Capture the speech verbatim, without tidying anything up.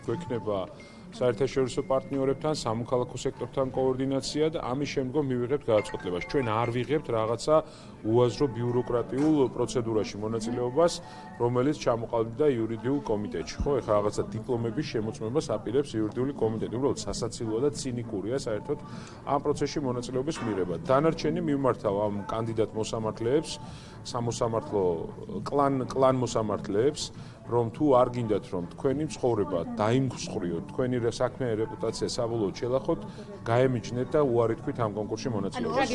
გვექნება საერთაშორისო პარტნიორებთან, სამოქალაქო სექტორთან კოორდინაცია და ამის შემდგომ მივიღებთ გადაწყვეტილებას. ჩვენ არ ვიღებთ რაღაცა უაზრო ბიუროკრატიულ პროცედურაში მონაწილეობას, რომელიც ჩამოყალიბდა იურიდიულ კომიტეტში. ხო, ეხლა რაღაცა დიპლომების შემოწმებას აპირებს იურიდიული კომიტეტი. უბრალოდ სასაცილოა და ცინიკურია საერთოდ ამ პროცესში მონაწილეობის მიღება. დანარჩენი მივმართავ ამ კანდიდატ მოსამართლეებს, სამოსამართლო კლან კლან მოსამართლეებს, რომ თუ არ გინდათ რომ თქვენი ცხოვრება დაიმსხვრიოთ, თქვენი საქმე რეპუტაცია საბოლოოდ შელახოთ, გაემიჯნეთ და უარი თქვით ამ კონკურსში მონაწილეობას.